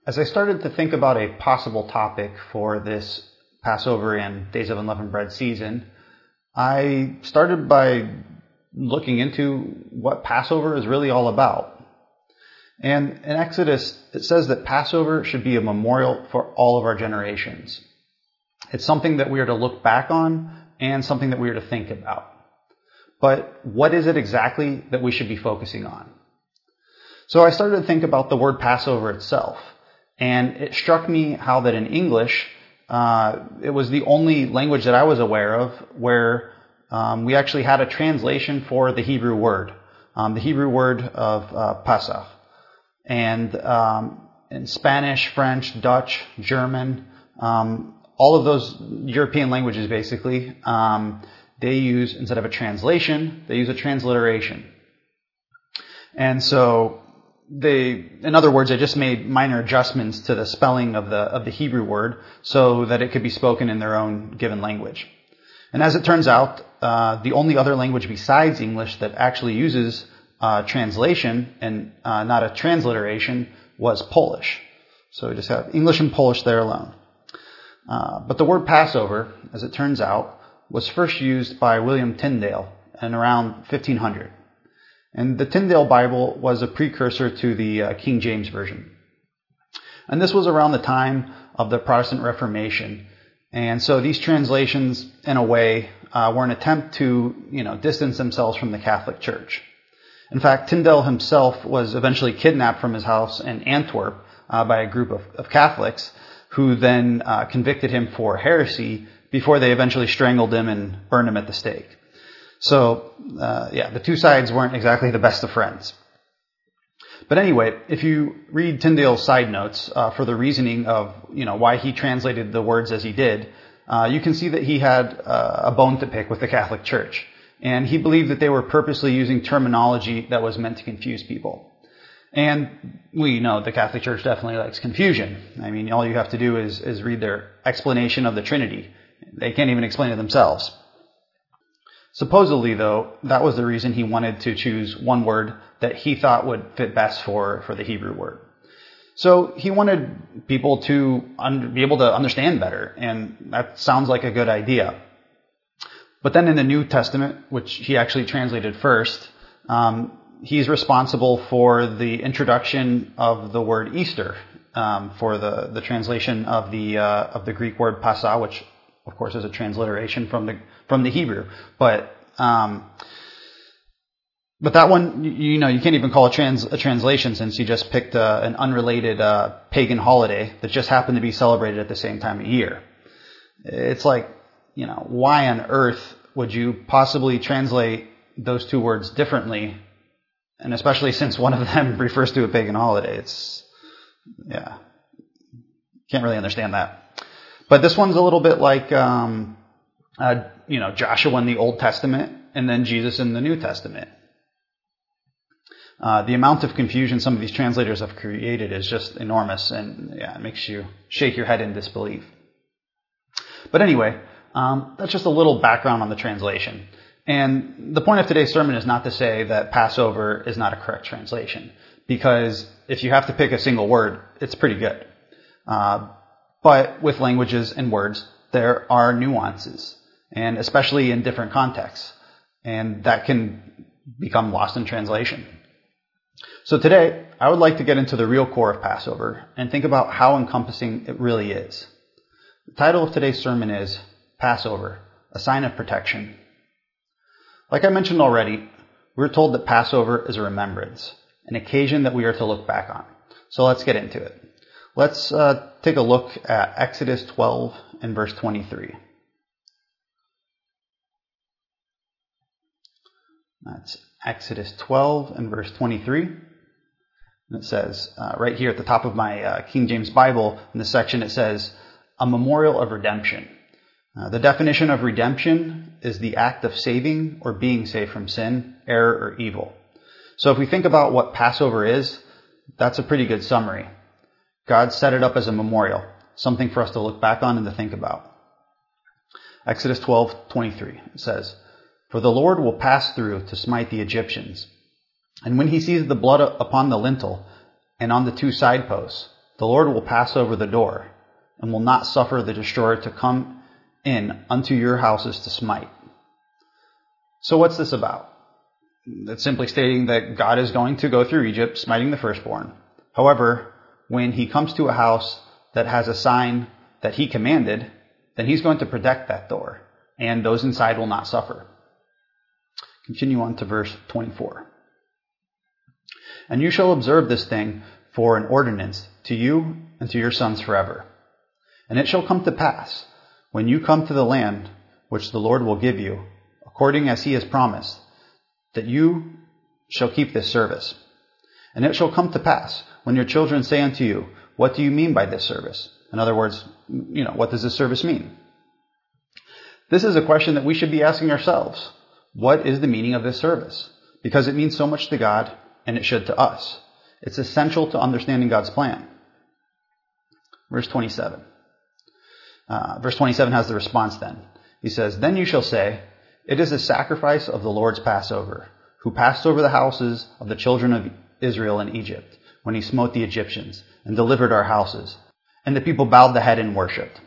As I started to think about a possible topic for this Passover and Days of Unleavened Bread season, I started by looking into what Passover is really all about. And in Exodus, it says that Passover should be a memorial for all of our generations. It's something that we are to look back on and something that we are to think about. But what is it exactly that we should be focusing on? So I started to think about the word Passover itself. And it struck me how that in English, it was the only language that I was aware of where we actually had a translation for the Hebrew word of Pesach. And in Spanish, French, Dutch, German, all of those European languages basically, they use, instead of a translation, they use a transliteration. And so in other words, they just made minor adjustments to the spelling of the Hebrew word so that it could be spoken in their own given language. And as it turns out, the only other language besides English that actually uses translation and not a transliteration was Polish. So we just have English and Polish there alone. But the word Passover, as it turns out, was first used by William Tyndale in around 1500. And the Tyndale Bible was a precursor to the King James Version. And this was around the time of the Protestant Reformation. And so these translations, in a way, were an attempt to, distance themselves from the Catholic Church. In fact, Tyndale himself was eventually kidnapped from his house in Antwerp by a group of Catholics who then convicted him for heresy before they eventually strangled him and burned him at the stake. So, the two sides weren't exactly the best of friends. But anyway, if you read Tyndale's side notes for the reasoning of, why he translated the words as he did, you can see that he had a bone to pick with the Catholic Church. And he believed that they were purposely using terminology that was meant to confuse people. And we know the Catholic Church definitely likes confusion. I mean, all you have to do is read their explanation of the Trinity. They can't even explain it themselves. Supposedly, though, that was the reason he wanted to choose one word that he thought would fit best for the Hebrew word. So he wanted people to be able to understand better, and that sounds like a good idea. But then in the New Testament, which he actually translated first, he's responsible for the introduction of the word Easter, for the translation of the Greek word Pasa, which of course is a transliteration from the Hebrew. But that one, you can't even call a translation since you just picked an unrelated pagan holiday that just happened to be celebrated at the same time of year. It's like, why on earth would you possibly translate those two words differently? And especially since one of them refers to a pagan holiday. Can't really understand that. But this one's a little bit like, Joshua in the Old Testament and then Jesus in the New Testament. The amount of confusion some of these translators have created is just enormous, and it makes you shake your head in disbelief. But anyway, that's just a little background on the translation. And the point of today's sermon is not to say that Passover is not a correct translation, because if you have to pick a single word, it's pretty good. But with languages and words, there are nuances, and especially in different contexts, and that can become lost in translation. So today, I would like to get into the real core of Passover and think about how encompassing it really is. The title of today's sermon is Passover, a sign of protection. Like I mentioned already, we're told that Passover is a remembrance, an occasion that we are to look back on. So let's get into it. Let's take a look at Exodus 12 and verse 23. That's Exodus 12 and verse 23. And it says, right here at the top of my King James Bible, in this section, it says, a memorial of redemption. The definition of redemption is the act of saving or being saved from sin, error, or evil. So if we think about what Passover is, that's a pretty good summary. God set it up as a memorial, something for us to look back on and to think about. Exodus 12:23 says, for the Lord will pass through to smite the Egyptians. And when he sees the blood upon the lintel and on the two side posts, the Lord will pass over the door and will not suffer the destroyer to come in unto your houses to smite. So what's this about? It's simply stating that God is going to go through Egypt, smiting the firstborn. However, when he comes to a house that has a sign that he commanded, then he's going to protect that door, and those inside will not suffer. Continue on to verse 24. And you shall observe this thing for an ordinance to you and to your sons forever. And it shall come to pass, when you come to the land which the Lord will give you, according as he has promised, that you shall keep this service. And it shall come to pass, when your children say unto you, what do you mean by this service? In other words, what does this service mean? This is a question that we should be asking ourselves. What is the meaning of this service? Because it means so much to God, and it should to us. It's essential to understanding God's plan. Verse 27. Verse 27 has the response then. He says, Then you shall say, It is a sacrifice of the Lord's Passover, who passed over the houses of the children of Israel in Egypt, when he smote the Egyptians, and delivered our houses. And the people bowed the head and worshipped.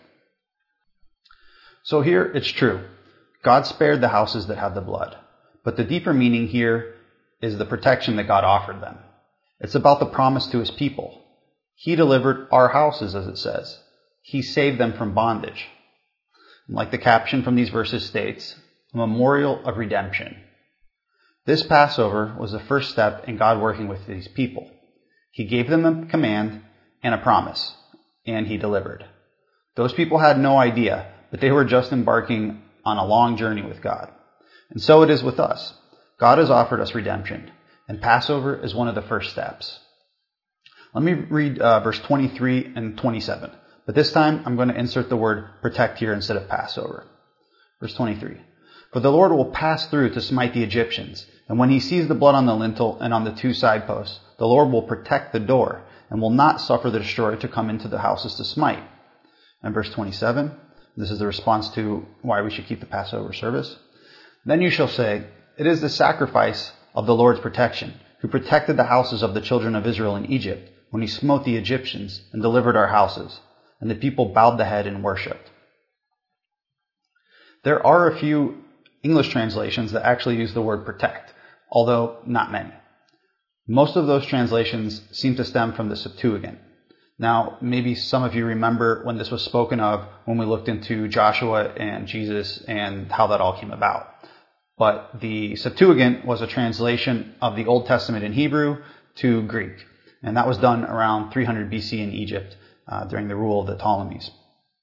So here it's true. God spared the houses that had the blood. But the deeper meaning here is the protection that God offered them. It's about the promise to his people. He delivered our houses, as it says. He saved them from bondage. And like the caption from these verses states, a memorial of redemption. This Passover was the first step in God working with these people. He gave them a command and a promise, and he delivered. Those people had no idea, but they were just embarking on a long journey with God. And so it is with us. God has offered us redemption, and Passover is one of the first steps. Let me read verse 23 and 27. But this time, I'm going to insert the word protect here instead of Passover. Verse 23. For the Lord will pass through to smite the Egyptians, and when he sees the blood on the lintel and on the two side posts, the Lord will protect the door, and will not suffer the destroyer to come into the houses to smite. And verse 27, this is the response to why we should keep the Passover service. Then you shall say, It is the sacrifice of the Lord's protection, who protected the houses of the children of Israel in Egypt, when he smote the Egyptians and delivered our houses. And the people bowed the head and worshipped. There are a few English translations that actually use the word protect, although not many. Most of those translations seem to stem from the Septuagint. Now, maybe some of you remember when this was spoken of when we looked into Joshua and Jesus and how that all came about. But the Septuagint was a translation of the Old Testament in Hebrew to Greek. And that was done around 300 BC in Egypt during the rule of the Ptolemies.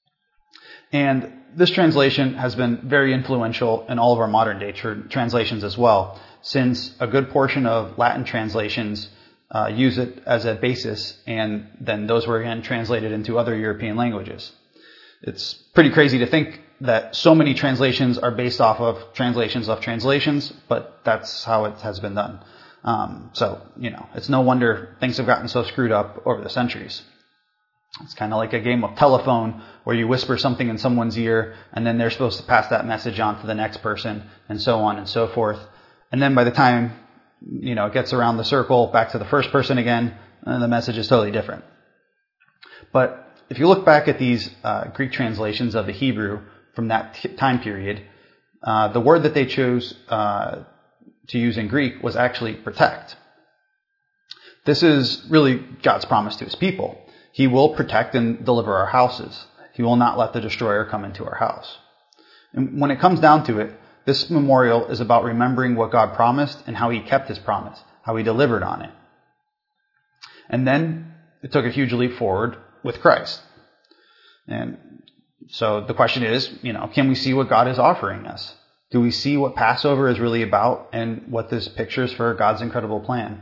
And this translation has been very influential in all of our modern day translations as well, since a good portion of Latin translations use it as a basis, and then those were again translated into other European languages. It's pretty crazy to think that so many translations are based off of translations, but that's how it has been done. So, it's no wonder things have gotten so screwed up over the centuries. It's kind of like a game of telephone where you whisper something in someone's ear and then they're supposed to pass that message on to the next person and so on and so forth. And then by the time, it gets around the circle back to the first person again, the message is totally different. But if you look back at these Greek translations of the Hebrew from that time period, the word that they chose to use in Greek was actually protect. This is really God's promise to his people. He will protect and deliver our houses. He will not let the destroyer come into our house. And when it comes down to it, this memorial is about remembering what God promised and how he kept his promise, how he delivered on it. And then it took a huge leap forward with Christ. And so the question is, can we see what God is offering us? Do we see what Passover is really about and what this pictures for God's incredible plan?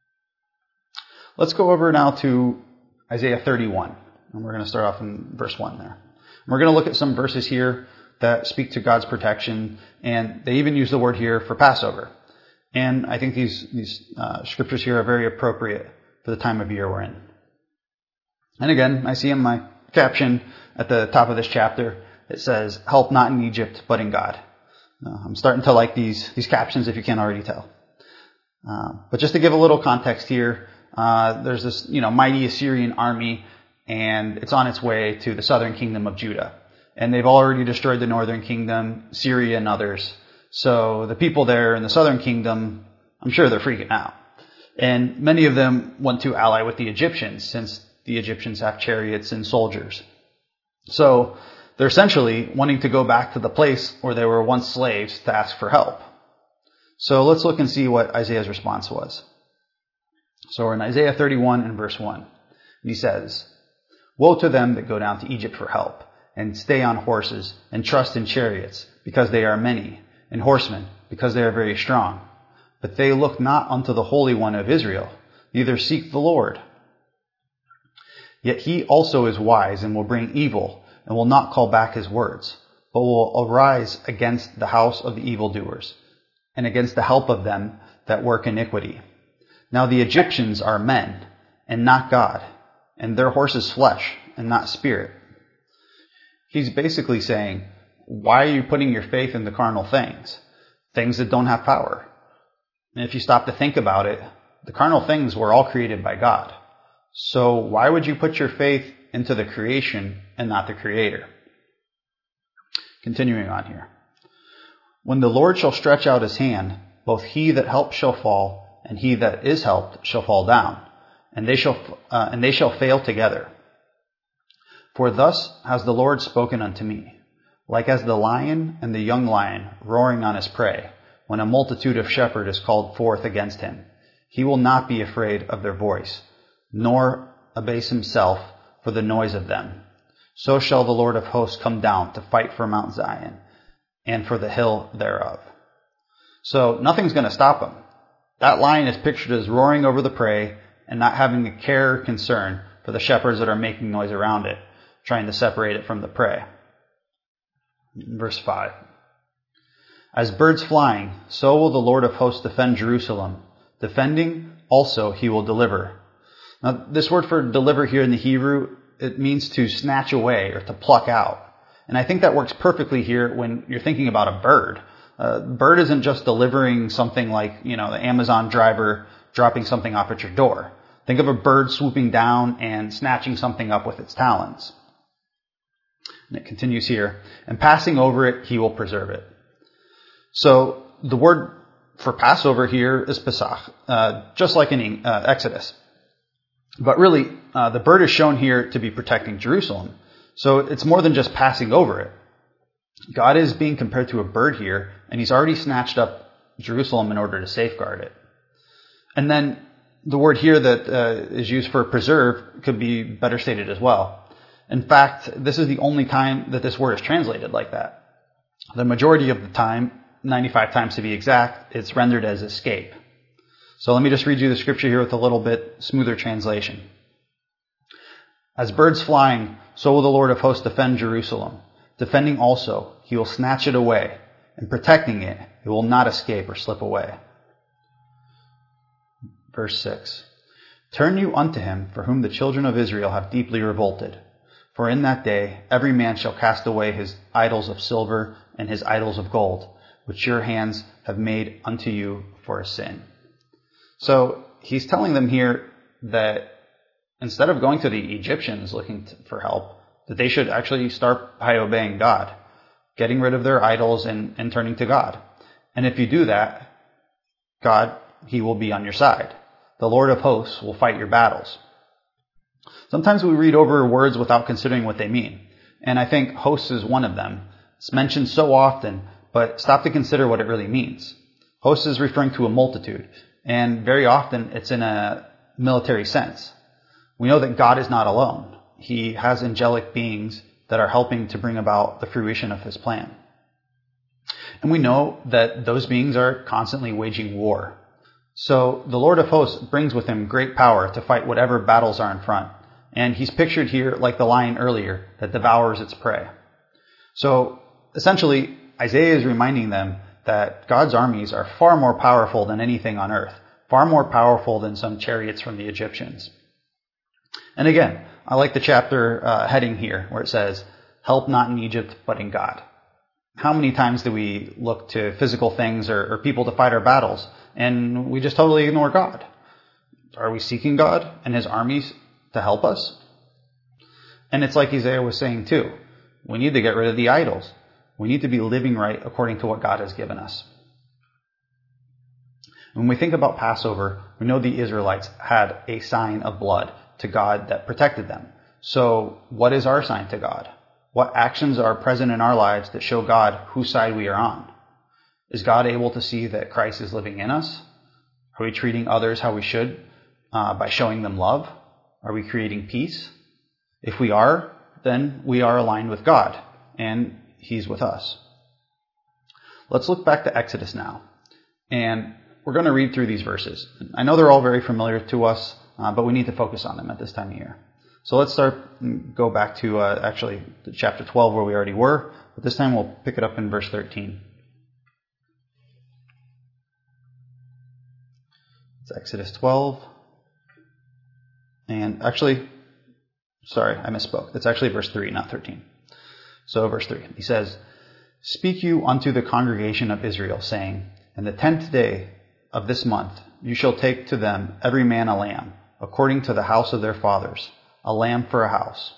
Let's go over now to Isaiah 31, and we're going to start off in verse 1 there. And we're going to look at some verses here that speak to God's protection, and they even use the word here for Passover. And I think these scriptures here are very appropriate for the time of year we're in. And again, I see in my caption at the top of this chapter, it says, "Help not in Egypt, but in God." I'm starting to like these captions if you can't already tell. But just to give a little context here, there's this, mighty Assyrian army and it's on its way to the southern kingdom of Judah. And they've already destroyed the northern kingdom, Syria and others. So the people there in the southern kingdom, I'm sure they're freaking out. And many of them want to ally with the Egyptians, since the Egyptians have chariots and soldiers. So they're essentially wanting to go back to the place where they were once slaves to ask for help. So let's look and see what Isaiah's response was. So we're in Isaiah 31 and verse 1. He says, "Woe to them that go down to Egypt for help, and stay on horses, and trust in chariots, because they are many, and horsemen, because they are very strong. But they look not unto the Holy One of Israel, neither seek the Lord. Yet he also is wise, and will bring evil, and will not call back his words, but will arise against the house of the evildoers, and against the help of them that work iniquity. Now the Egyptians are men, and not God, and their horse is flesh, and not spirit." He's basically saying, why are you putting your faith in the carnal things? Things that don't have power. And if you stop to think about it, the carnal things were all created by God. So why would you put your faith into the creation and not the Creator? Continuing on here. "When the Lord shall stretch out his hand, both he that helps shall fall, and he that is helped shall fall down, and they shall fail together. For thus has the Lord spoken unto me, like as the lion and the young lion roaring on his prey, when a multitude of shepherds is called forth against him. He will not be afraid of their voice, nor abase himself for the noise of them. So shall the Lord of hosts come down to fight for Mount Zion, and for the hill thereof." So nothing's going to stop him. That lion is pictured as roaring over the prey and not having a care or concern for the shepherds that are making noise around it, trying to separate it from the prey. Verse 5. "As birds flying, so will the Lord of hosts defend Jerusalem. Defending also he will deliver." Now, this word for deliver here in the Hebrew, it means to snatch away or to pluck out. And I think that works perfectly here when you're thinking about a bird. A bird isn't just delivering something like, the Amazon driver dropping something off at your door. Think of a bird swooping down and snatching something up with its talons. And it continues here, "And passing over it, he will preserve it." So the word for Passover here is Pesach, just like in Exodus. But really, the bird is shown here to be protecting Jerusalem. So it's more than just passing over it. God is being compared to a bird here, and he's already snatched up Jerusalem in order to safeguard it. And then the word here that is used for preserve could be better stated as well. In fact, this is the only time that this word is translated like that. The majority of the time, 95 times to be exact, it's rendered as escape. So let me just read you the scripture here with a little bit smoother translation. "As birds flying, so will the Lord of hosts defend Jerusalem. Defending also, he will snatch it away, and protecting it, it will not escape or slip away." Verse 6. "Turn you unto him, for whom the children of Israel have deeply revolted. For in that day every man shall cast away his idols of silver and his idols of gold, which your hands have made unto you for a sin." So he's telling them here that instead of going to the Egyptians looking for help, that they should actually start by obeying God, getting rid of their idols and turning to God. And if you do that, God, he will be on your side. The Lord of hosts will fight your battles. Sometimes we read over words without considering what they mean. And I think hosts is one of them. It's mentioned so often, but stop to consider what it really means. Hosts is referring to a multitude, and very often it's in a military sense. We know that God is not alone. He has angelic beings that are helping to bring about the fruition of his plan. And we know that those beings are constantly waging war. So the Lord of hosts brings with him great power to fight whatever battles are in front. And he's pictured here like the lion earlier that devours its prey. So essentially, Isaiah is reminding them that God's armies are far more powerful than anything on earth, far more powerful than some chariots from the Egyptians. And again, I like the chapter heading here where it says, "Help not in Egypt, but in God." How many times do we look to physical things or people to fight our battles, and we just totally ignore God? Are we seeking God and his armies to help us? And it's like Isaiah was saying too. We need to get rid of the idols. We need to be living right according to what God has given us. When we think about Passover, we know the Israelites had a sign of blood to God that protected them. So what is our sign to God? What actions are present in our lives that show God whose side we are on? Is God able to see that Christ is living in us? Are we treating others how we should by showing them love? Are we creating peace? If we are, then we are aligned with God, and He's with us. Let's look back to Exodus now. And we're going to read through these verses. I know they're all very familiar to us, but we need to focus on them at this time of year. So let's go back to actually chapter 12 where we already were, but this time we'll pick it up in verse 13. It's Exodus 12. And actually, sorry, I misspoke. It's actually verse 3, not 13. So verse 3, he says, "Speak you unto the congregation of Israel, saying, In the 10th day of this month you shall take to them every man a lamb, according to the house of their fathers, a lamb for a house.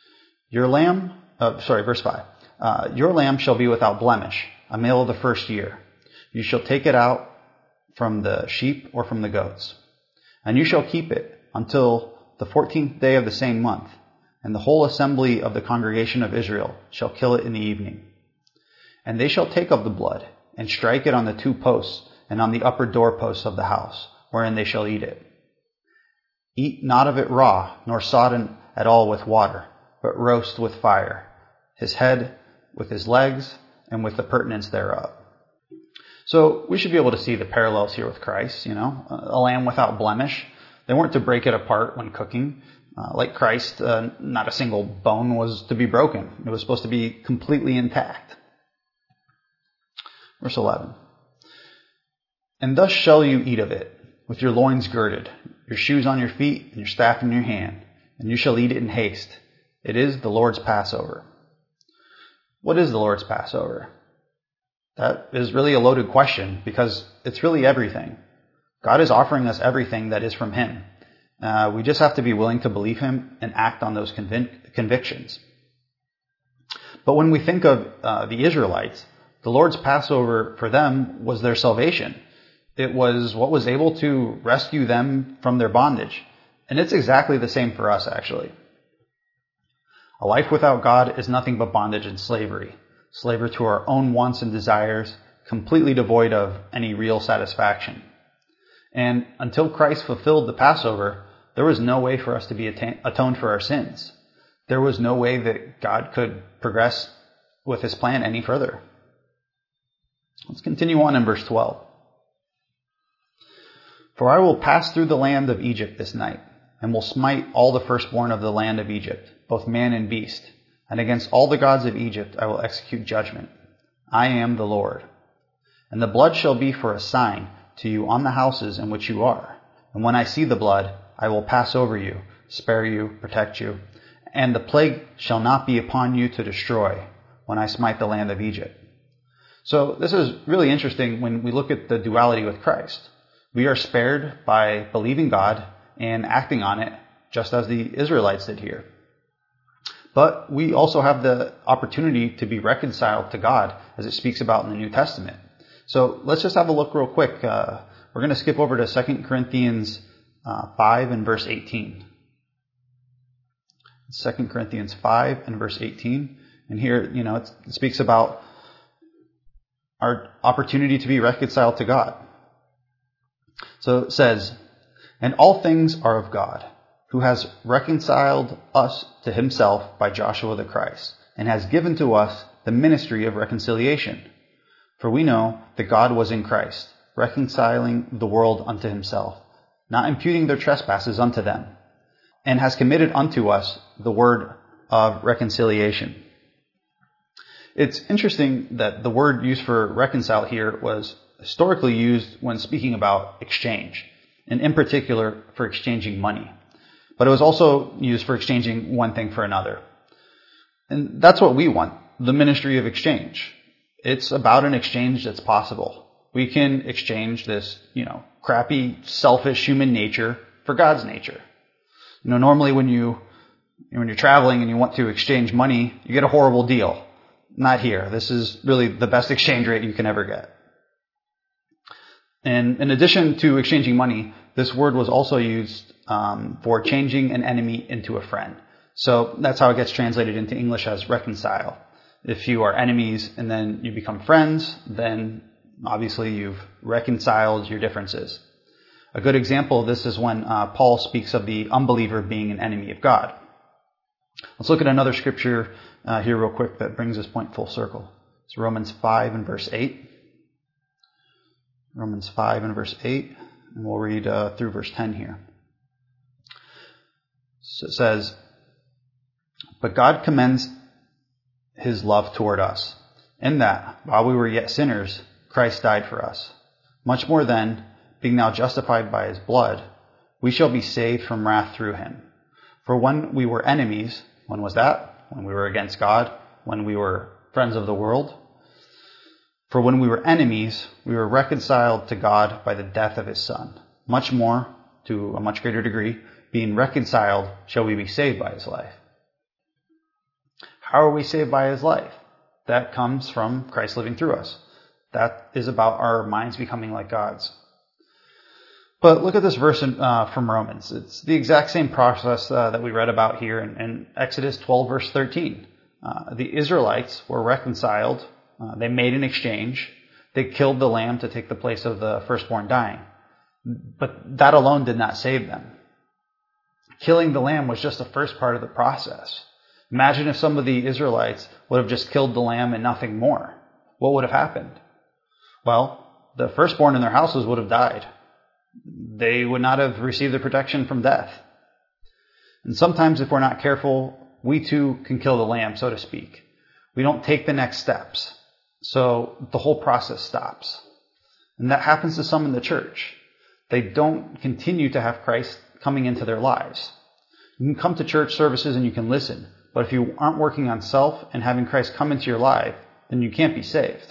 Verse 5. Your lamb shall be without blemish, a male of the first year. You shall take it out from the sheep or from the goats. And you shall keep it until the 14th day of the same month, and the whole assembly of the congregation of Israel shall kill it in the evening. And they shall take of the blood, and strike it on the 2 posts, and on the upper doorposts of the house, wherein they shall eat it. Eat not of it raw, nor sodden at all with water, but roast with fire, his head with his legs, and with the purtenance thereof." So we should be able to see the parallels here with Christ, a lamb without blemish. They weren't to break it apart when cooking. Like Christ, not a single bone was to be broken. It was supposed to be completely intact. Verse 11. "And thus shall you eat of it, with your loins girded, your shoes on your feet, and your staff in your hand, and you shall eat it in haste. It is the Lord's Passover." What is the Lord's Passover? That is really a loaded question, because it's really everything. God is offering us everything that is from Him. We just have to be willing to believe Him and act on those convictions. But when we think of the Israelites, the Lord's Passover for them was their salvation. It was what was able to rescue them from their bondage. And it's exactly the same for us, actually. A life without God is nothing but bondage and slavery. Slavery to our own wants and desires, completely devoid of any real satisfaction. And until Christ fulfilled the Passover, there was no way for us to be atoned for our sins. There was no way that God could progress with His plan any further. Let's continue on in verse 12. "For I will pass through the land of Egypt this night, and will smite all the firstborn of the land of Egypt, both man and beast. And against all the gods of Egypt I will execute judgment. I am the Lord. And the blood shall be for a sign to you on the houses in which you are. And when I see the blood, I will pass over you, spare you, protect you. And the plague shall not be upon you to destroy when I smite the land of Egypt." So this is really interesting when we look at the duality with Christ. We are spared by believing God and acting on it, just as the Israelites did here. But we also have the opportunity to be reconciled to God, as it speaks about in the New Testament. So let's just have a look real quick. We're going to skip over to 2 Corinthians 5 and verse 18. 2 Corinthians 5 and verse 18. And here, it speaks about our opportunity to be reconciled to God. So it says, "And all things are of God, who has reconciled us to Himself by Joshua the Christ, and has given to us the ministry of reconciliation. For we know that God was in Christ, reconciling the world unto Himself, not imputing their trespasses unto them, and has committed unto us the word of reconciliation." It's interesting that the word used for reconcile here was historically used when speaking about exchange, and in particular for exchanging money. But it was also used for exchanging one thing for another. And that's what we want, the ministry of exchange. It's about an exchange that's possible. We can exchange this, crappy, selfish human nature for God's nature. Normally when you When you're traveling and you want to exchange money, you get a horrible deal. Not here. This is really the best exchange rate you can ever get. And in addition to exchanging money, this word was also used for changing an enemy into a friend. So that's how it gets translated into English as reconcile. If you are enemies and then you become friends, then obviously you've reconciled your differences. A good example of this is when Paul speaks of the unbeliever being an enemy of God. Let's look at another scripture here real quick that brings this point full circle. It's Romans 5 and verse 8. Romans 5 and verse 8, and we'll read through verse 10 here. So it says, "But God commends his love toward us, in that, while we were yet sinners, Christ died for us. Much more then, being now justified by his blood, we shall be saved from wrath through him. For when we were enemies," when was that? When we were against God, when we were friends of the world. "For when we were enemies, we were reconciled to God by the death of his Son. Much more, to a much greater degree, being reconciled, shall we be saved by his life." How are we saved by his life? That comes from Christ living through us. That is about our minds becoming like God's. But look at this verse from Romans. It's the exact same process that we read about here in Exodus 12, verse 13. The Israelites were reconciled. They made an exchange. They killed the lamb to take the place of the firstborn dying. But that alone did not save them. Killing the lamb was just the first part of the process. Imagine if some of the Israelites would have just killed the lamb and nothing more. What would have happened? Well, the firstborn in their houses would have died. They would not have received the protection from death. And sometimes if we're not careful, we too can kill the lamb, so to speak. We don't take the next steps. So the whole process stops. And that happens to some in the church. They don't continue to have Christ coming into their lives. You can come to church services and you can listen, but if you aren't working on self and having Christ come into your life, then you can't be saved.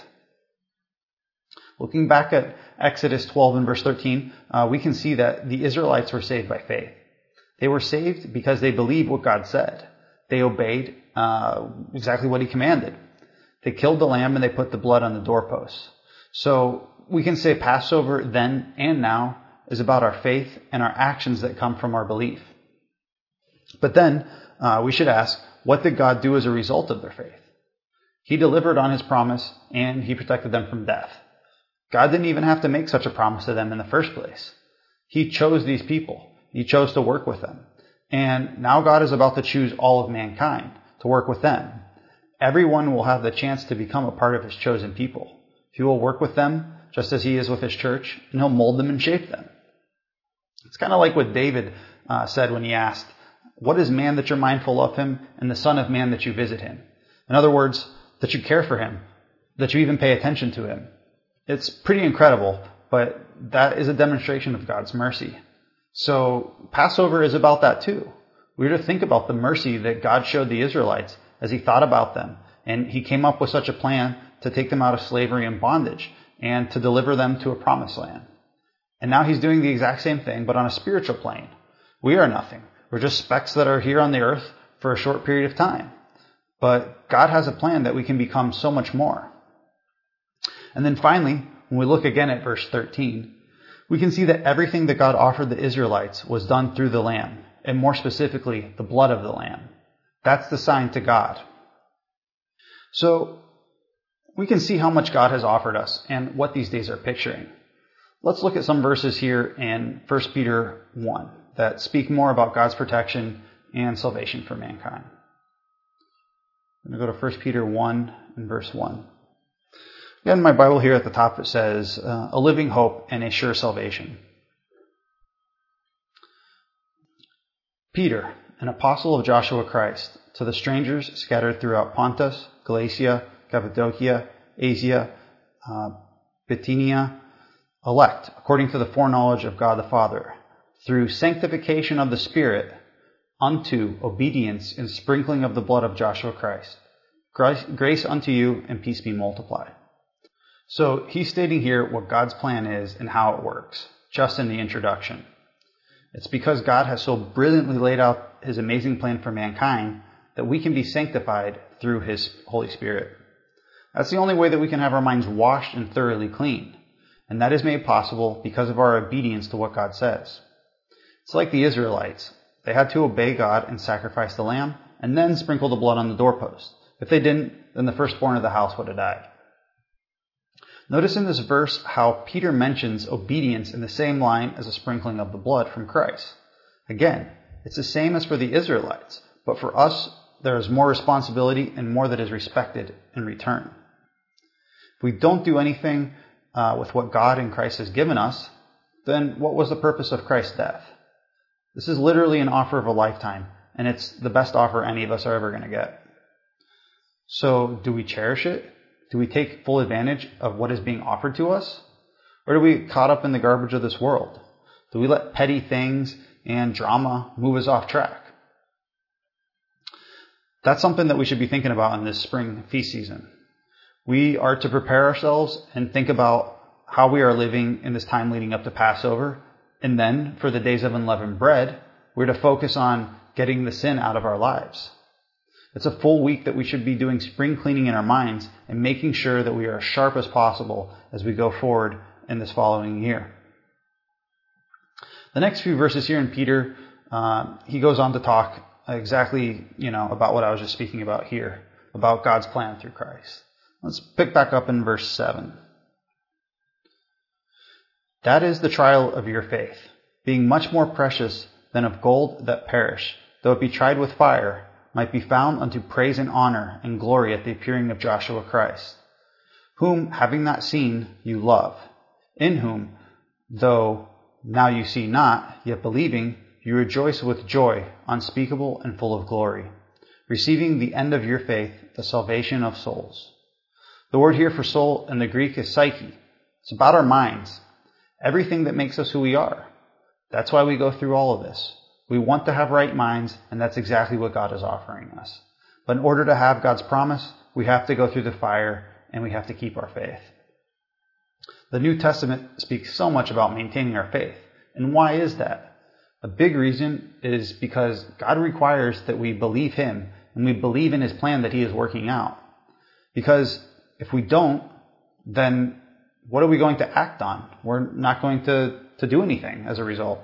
Looking back at Exodus 12 and verse 13, we can see that the Israelites were saved by faith. They were saved because they believed what God said. They obeyed exactly what he commanded. They killed the lamb and they put the blood on the doorposts. So we can say Passover then and now is about our faith and our actions that come from our belief. But then we should ask, what did God do as a result of their faith? He delivered on his promise and he protected them from death. God didn't even have to make such a promise to them in the first place. He chose these people. He chose to work with them. And now God is about to choose all of mankind to work with them. Everyone will have the chance to become a part of his chosen people. He will work with them just as he is with his church, and he'll mold them and shape them. It's kind of like what David said when he asked, "What is man that you're mindful of him, and the son of man that you visit him?" In other words, that you care for him, that you even pay attention to him. It's pretty incredible, but that is a demonstration of God's mercy. So Passover is about that too. We're to think about the mercy that God showed the Israelites as he thought about them. And he came up with such a plan to take them out of slavery and bondage and to deliver them to a promised land. And now he's doing the exact same thing, but on a spiritual plane. We are nothing. We're just specks that are here on the earth for a short period of time. But God has a plan that we can become so much more. And then finally, when we look again at verse 13, we can see that everything that God offered the Israelites was done through the Lamb, and more specifically, the blood of the Lamb. That's the sign to God. So we can see how much God has offered us and what these days are picturing. Let's look at some verses here in 1 Peter 1 that speak more about God's protection and salvation for mankind. I'm going to go to 1 Peter 1 and verse 1. Again, in my Bible here at the top it says, a living hope and a sure salvation. Peter, an apostle of Joshua Christ, to the strangers scattered throughout Pontus, Galatia, Cappadocia, Asia, Bithynia, elect, according to the foreknowledge of God the Father, through sanctification of the Spirit, unto obedience and sprinkling of the blood of Joshua Christ. Grace unto you and peace be multiplied. So he's stating here what God's plan is and how it works, just in the introduction. It's because God has so brilliantly laid out his amazing plan for mankind that we can be sanctified through his Holy Spirit. That's the only way that we can have our minds washed and thoroughly clean. And that is made possible because of our obedience to what God says. It's like the Israelites. They had to obey God and sacrifice the lamb and then sprinkle the blood on the doorpost. If they didn't, then the firstborn of the house would have died. Notice in this verse how Peter mentions obedience in the same line as a sprinkling of the blood from Christ. Again, it's the same as for the Israelites, but for us, there is more responsibility and more that is respected in return. If we don't do anything with what God and Christ has given us, then what was the purpose of Christ's death? This is literally an offer of a lifetime, and it's the best offer any of us are ever going to get. So, do we cherish it? Do we take full advantage of what is being offered to us? Or do we get caught up in the garbage of this world? Do we let petty things and drama move us off track? That's something that we should be thinking about in this spring feast season. We are to prepare ourselves and think about how we are living in this time leading up to Passover. And then, for the days of unleavened bread, we're to focus on getting the sin out of our lives. It's a full week that we should be doing spring cleaning in our minds and making sure that we are as sharp as possible as we go forward in this following year. The next few verses here in Peter, he goes on to talk exactly, about what I was just speaking about here, about God's plan through Christ. Let's pick back up in verse 7. That is the trial of your faith, being much more precious than of gold that perish, though it be tried with fire, might be found unto praise and honor and glory at the appearing of Joshua Christ, whom, having not seen, you love, in whom, though now you see not, yet believing, you rejoice with joy unspeakable and full of glory, receiving the end of your faith, the salvation of souls. The word here for soul in the Greek is psyche. It's about our minds, everything that makes us who we are. That's why we go through all of this. We want to have right minds, and that's exactly what God is offering us. But in order to have God's promise, we have to go through the fire, and we have to keep our faith. The New Testament speaks so much about maintaining our faith. And why is that? A big reason is because God requires that we believe him, and we believe in his plan that he is working out. Because if we don't, then what are we going to act on? We're not going to do anything as a result.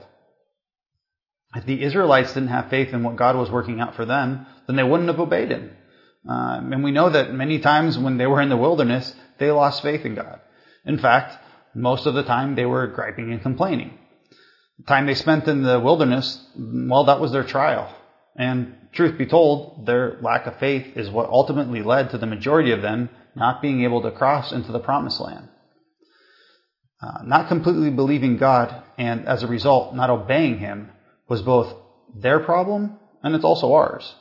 If the Israelites didn't have faith in what God was working out for them, then they wouldn't have obeyed him. And we know that many times when they were in the wilderness, they lost faith in God. In fact, most of the time they were griping and complaining. The time they spent in the wilderness, well, that was their trial. And truth be told, their lack of faith is what ultimately led to the majority of them not being able to cross into the promised land. Not completely believing God and as a result not obeying him was both their problem and it's also ours.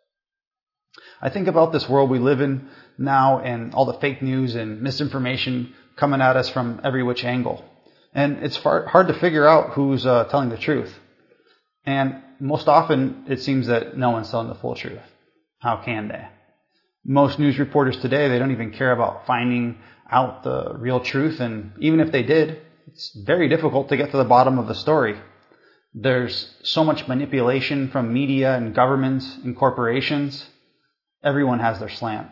I think about this world we live in now and all the fake news and misinformation coming at us from every which angle. And it's hard to figure out who's telling the truth. And most often it seems that no one's telling the full truth. How can they? Most news reporters today, they don't even care about finding out the real truth. And even if they did, it's very difficult to get to the bottom of the story. There's so much manipulation from media and governments and corporations. Everyone has their slant.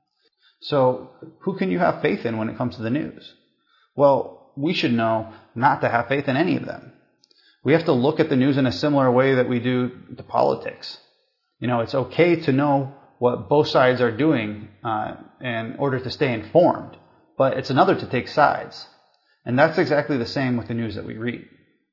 So who can you have faith in when it comes to the news? Well, we should know not to have faith in any of them. We have to look at the news in a similar way that we do to politics. It's okay to know what both sides are doing in order to stay informed, but it's another to take sides. And that's exactly the same with the news that we read.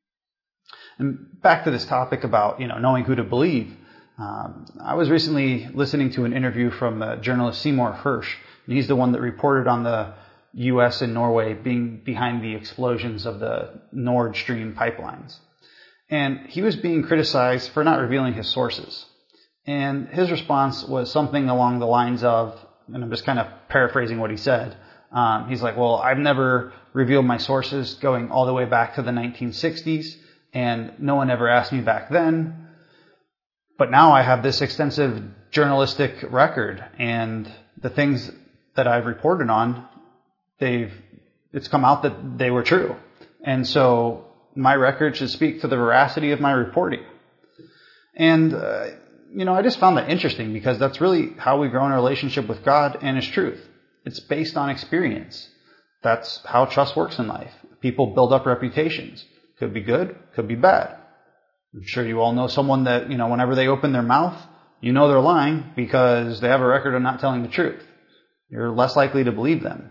And back to this topic about, knowing who to believe. I was recently listening to an interview from the journalist Seymour Hersh, and he's the one that reported on the U.S. and Norway being behind the explosions of the Nord Stream pipelines. And he was being criticized for not revealing his sources. And his response was something along the lines of, and I'm just kind of paraphrasing what he said. He's like, well, I've never revealed my sources going all the way back to the 1960s. And no one ever asked me back then. But now I have this extensive journalistic record, and the things that I've reported on, it's come out that they were true. And so my record should speak to the veracity of my reporting. And, I just found that interesting because that's really how we grow in a relationship with God and His truth. It's based on experience. That's how trust works in life. People build up reputations. Could be good, could be bad. I'm sure you all know someone that, whenever they open their mouth, they're lying because they have a record of not telling the truth. You're less likely to believe them.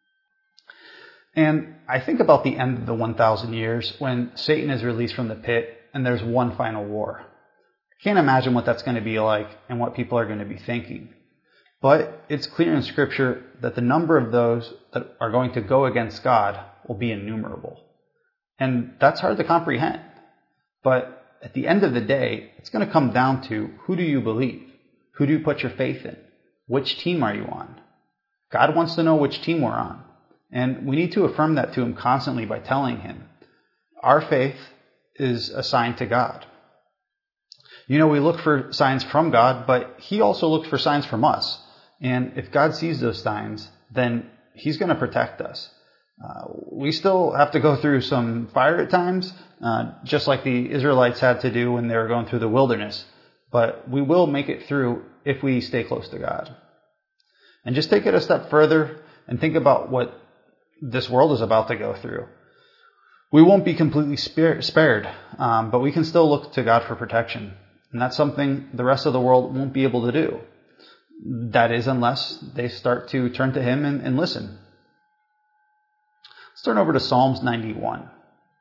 And I think about the end of the 1,000 years when Satan is released from the pit and there's one final war. I can't imagine what that's going to be like and what people are going to be thinking. But it's clear in Scripture that the number of those that are going to go against God will be innumerable. And that's hard to comprehend. But at the end of the day, it's going to come down to, who do you believe? Who do you put your faith in? Which team are you on? God wants to know which team we're on. And we need to affirm that to Him constantly by telling Him, our faith is assigned to God. We look for signs from God, but He also looks for signs from us. And if God sees those signs, then He's going to protect us. We still have to go through some fire at times, just like the Israelites had to do when they were going through the wilderness. But we will make it through if we stay close to God. And just take it a step further and think about what this world is about to go through. We won't be completely spared, but we can still look to God for protection. And that's something the rest of the world won't be able to do. That is, unless they start to turn to Him and listen. Let's turn over to Psalms 91.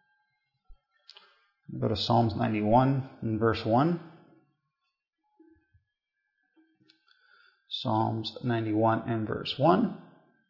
Go to Psalms 91 and verse 1. Psalms 91 and verse 1. It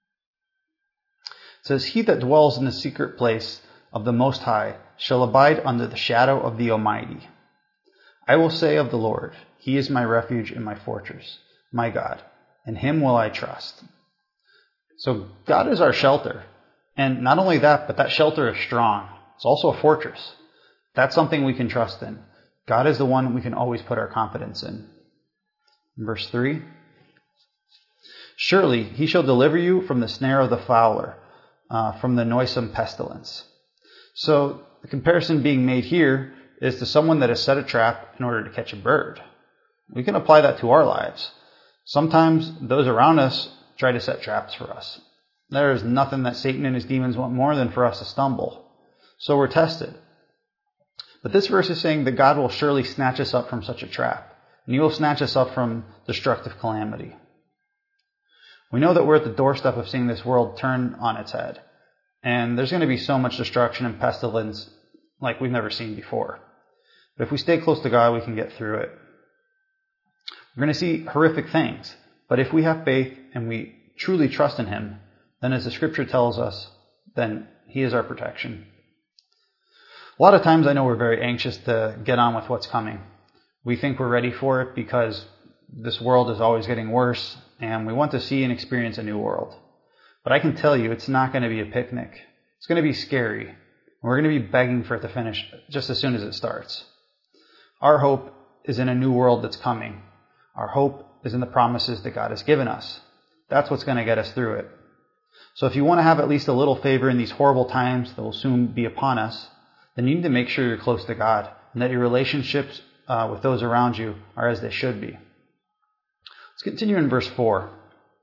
says, "He that dwells in the secret place of the Most High shall abide under the shadow of the Almighty. I will say of the Lord, He is my refuge and my fortress, my God. In Him will I trust." So God is our shelter. And not only that, but that shelter is strong. It's also a fortress. That's something we can trust in. God is the one we can always put our confidence in. Verse 3. "Surely He shall deliver you from the snare of the fowler, from the noisome pestilence." So the comparison being made here is to someone that has set a trap in order to catch a bird. We can apply that to our lives. Sometimes those around us try to set traps for us. There is nothing that Satan and his demons want more than for us to stumble. So we're tested. But this verse is saying that God will surely snatch us up from such a trap, and He will snatch us up from destructive calamity. We know that we're at the doorstep of seeing this world turn on its head, and there's going to be so much destruction and pestilence like we've never seen before. But if we stay close to God, we can get through it. We're going to see horrific things, but if we have faith and we truly trust in Him, then as the Scripture tells us, then He is our protection. A lot of times I know we're very anxious to get on with what's coming. We think we're ready for it because this world is always getting worse, and we want to see and experience a new world. But I can tell you, it's not going to be a picnic. It's going to be scary. We're going to be begging for it to finish just as soon as it starts. Our hope is in a new world that's coming. Our hope is in the promises that God has given us. That's what's going to get us through it. So if you want to have at least a little favor in these horrible times that will soon be upon us, then you need to make sure you're close to God and that your relationships with those around you are as they should be. Let's continue in verse 4. It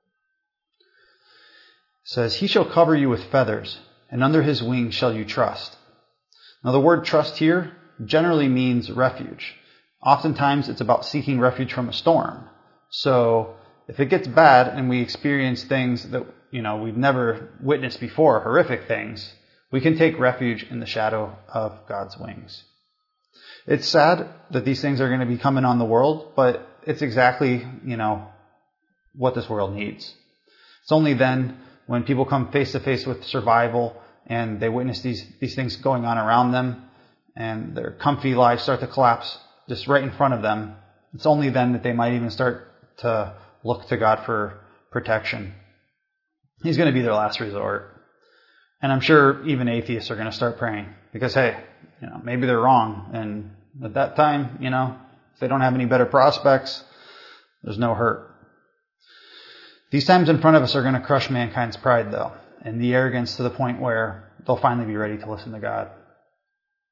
says, "He shall cover you with feathers, and under His wings shall you trust." Now the word trust here generally means refuge. Oftentimes it's about seeking refuge from a storm. So if it gets bad and we experience things that we've never witnessed before, horrific things, we can take refuge in the shadow of God's wings. It's sad that these things are going to be coming on the world, but it's exactly, what this world needs. It's only then when people come face to face with survival and they witness these things going on around them and their comfy lives start to collapse just right in front of them, it's only then that they might even start to look to God for protection. He's going to be their last resort. And I'm sure even atheists are going to start praying because, hey, maybe they're wrong. And at that time, if they don't have any better prospects, there's no hurt. These times in front of us are going to crush mankind's pride, though, and the arrogance to the point where they'll finally be ready to listen to God.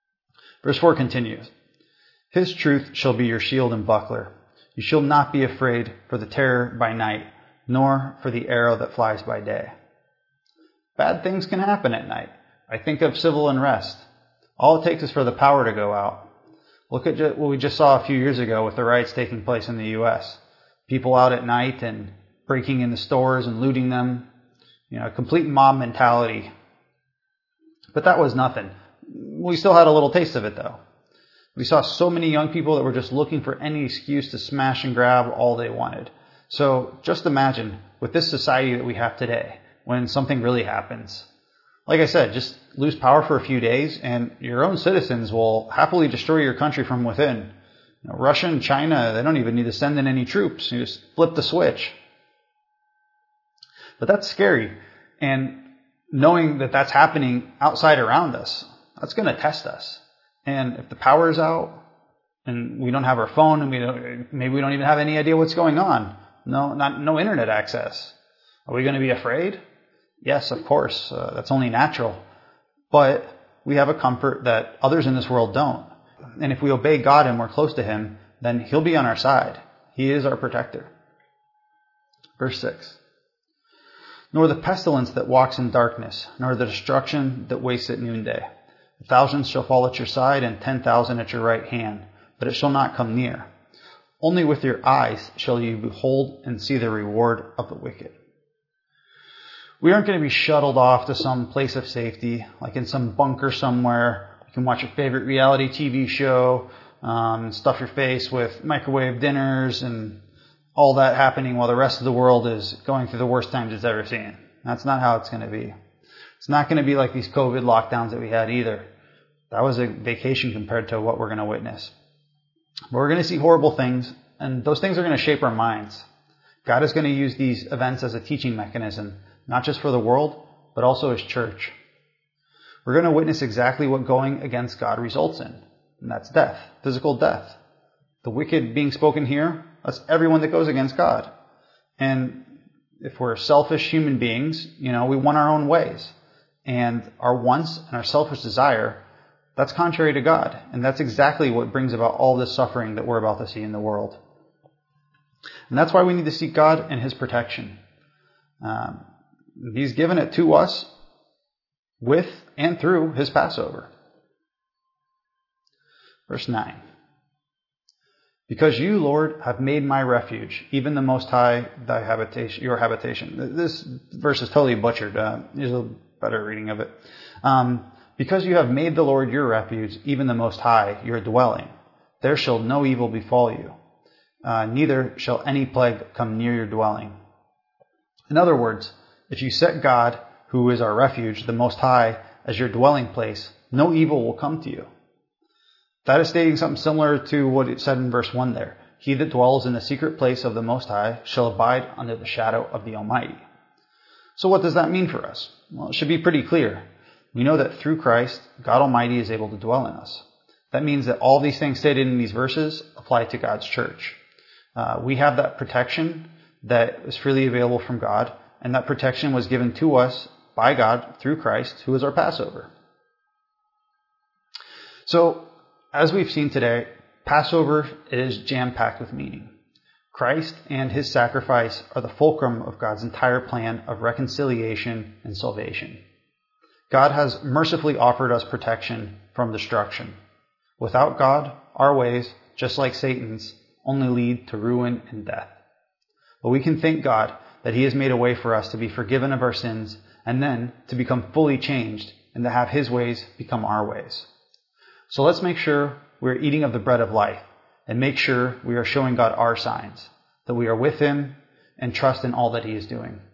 Verse 4 continues, His truth shall be your shield and buckler. You shall not be afraid for the terror by night, nor for the arrow that flies by day. Bad things can happen at night. I think of civil unrest. All it takes is for the power to go out. Look at what we just saw a few years ago with the riots taking place in the U.S. People out at night and breaking into stores and looting them. Complete mob mentality. But that was nothing. We still had a little taste of it, though. We saw so many young people that were just looking for any excuse to smash and grab all they wanted. So just imagine, with this society that we have today, when something really happens, like I said, just lose power for a few days and your own citizens will happily destroy your country from within. Russia and China, they don't even need to send in any troops. You just flip the switch. But that's scary. And knowing that that's happening outside around us, that's going to test us. And if the power is out and we don't have our phone and maybe we don't even have any idea what's going on, no internet access, are we going to be afraid? Yes, of course. That's only natural. But we have a comfort that others in this world don't. And if we obey God and we're close to Him, then He'll be on our side. He is our protector. Verse 6. Nor the pestilence that walks in darkness, nor the destruction that wastes at noonday. 1,000 shall fall at your side, and 10,000 at your right hand, but it shall not come near. Only with your eyes shall you behold and see the reward of the wicked. We aren't going to be shuttled off to some place of safety, like in some bunker somewhere. You can watch your favorite reality TV show, stuff your face with microwave dinners and all that happening while the rest of the world is going through the worst times it's ever seen. That's not how it's going to be. It's not going to be like these COVID lockdowns that we had either. That was a vacation compared to what we're going to witness. But we're going to see horrible things, and those things are going to shape our minds. God is going to use these events as a teaching mechanism, not just for the world, but also His church. We're going to witness exactly what going against God results in, and that's death, physical death. The wicked being spoken here, that's everyone that goes against God. And if we're selfish human beings, we want our own ways. And our wants and our selfish desire, that's contrary to God. And that's exactly what brings about all this suffering that we're about to see in the world. And that's why we need to seek God and His protection. He's given it to us with and through His Passover. Verse 9. Because you, Lord, have made my refuge, even the Most High, your habitation. This verse is totally butchered. Here's a better reading of it. Because you have made the Lord your refuge, even the Most High, your dwelling, there shall no evil befall you. Neither shall any plague come near your dwelling. In other words, if you set God, who is our refuge, the Most High, as your dwelling place, no evil will come to you. That is stating something similar to what it said in verse 1 there. He that dwells in the secret place of the Most High shall abide under the shadow of the Almighty. So what does that mean for us? Well, it should be pretty clear. We know that through Christ, God Almighty is able to dwell in us. That means that all these things stated in these verses apply to God's church. We have that protection that is freely available from God, and that protection was given to us by God through Christ, who is our Passover. So, as we've seen today, Passover is jam-packed with meaning. Christ and His sacrifice are the fulcrum of God's entire plan of reconciliation and salvation. God has mercifully offered us protection from destruction. Without God, our ways, just like Satan's, only lead to ruin and death. But we can thank God that He has made a way for us to be forgiven of our sins and then to become fully changed and to have His ways become our ways. So let's make sure we're eating of the bread of life and make sure we are showing God our signs, that we are with Him and trust in all that He is doing.